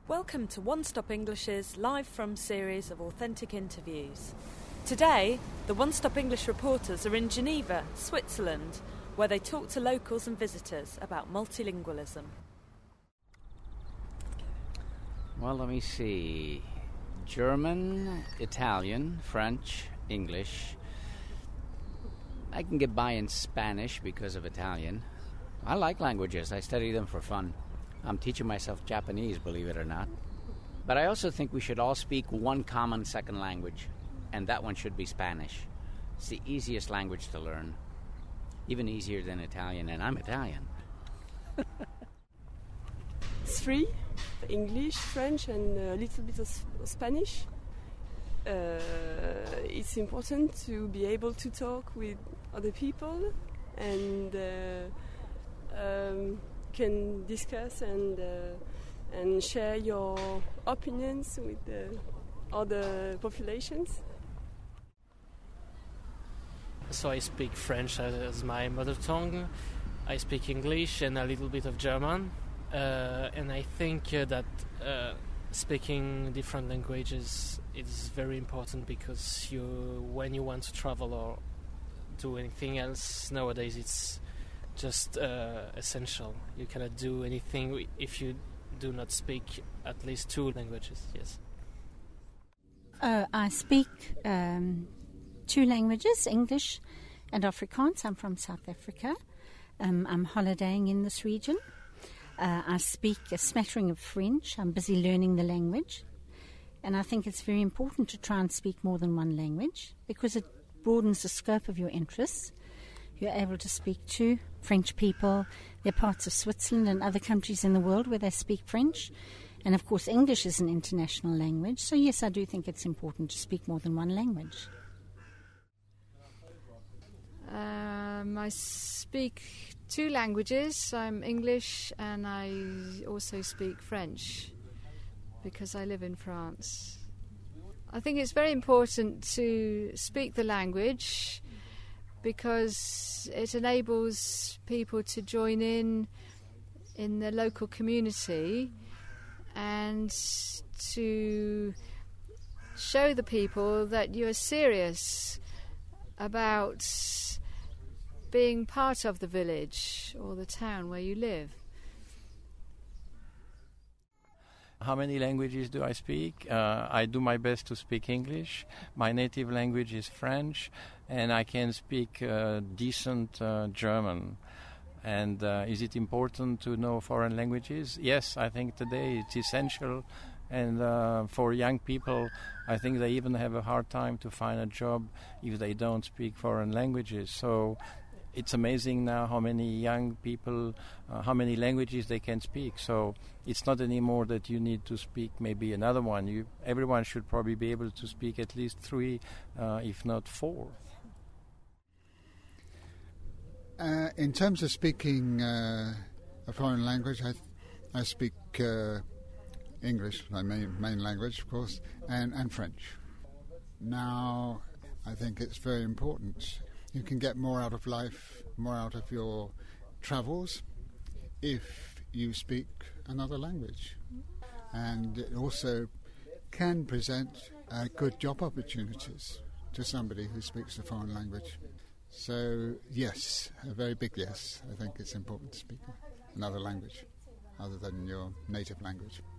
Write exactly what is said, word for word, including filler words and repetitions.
Welcome to One Stop English's live from series of authentic interviews. Today, the One Stop English reporters are in Geneva, Switzerland, where they talk to locals and visitors about multilingualism. Well, let me see. German, Italian, French, English. I can get by in Spanish because of Italian. I like languages. I study them for fun. I'm teaching myself Japanese, believe it or not. But I also think we should all speak one common second language, and that one should be Spanish. It's the easiest language to learn, even easier than Italian, and I'm Italian. Three, English, French, and a little bit of Spanish. Uh, it's important to be able to talk with other people and uh, um, can discuss and uh, and share your opinions with the other populations. So I speak French as my mother tongue. I speak English and a little bit of German. Uh, and I think uh, that uh, speaking different languages is very important because you, when you want to travel or do anything else nowadays, it's just uh, essential. You cannot do anything if you do not speak at least two languages. Yes. Uh, I speak um, two languages, English and Afrikaans. I'm from South Africa. Um, I'm holidaying in this region. Uh, I speak a smattering of French. I'm busy learning the language. And I think it's very important to try and speak more than one language because it broadens the scope of your interests. You're able to speak to French people. There are parts of Switzerland and other countries in the world where they speak French. And, of course, English is an international language. So, yes, I do think it's important to speak more than one language. Um, I speak two languages. I'm English and I also speak French because I live in France. I think it's very important to speak the language because it enables people to join in in the local community and to show the people that you are serious about being part of the village or the town where you live. How many languages do I speak? Uh, I do my best to speak English. My native language is French, and I can speak uh, decent uh, German. And uh, is it important to know foreign languages? Yes, I think today it's essential. And uh, for young people, I think they even have a hard time to find a job if they don't speak foreign languages. So it's amazing now how many young people, uh, how many languages they can speak. So it's not anymore that you need to speak maybe another one. You, everyone should probably be able to speak at least three, uh, if not four. Uh, in terms of speaking uh, a foreign language, I, I speak uh, English, my main, main language, of course, and, and French. Now, I think it's very important. You can get more out of life, more out of your travels, if you speak another language. And it also can present uh, good job opportunities to somebody who speaks a foreign language. So, yes, a very big yes. I think it's important to speak another language other than your native language.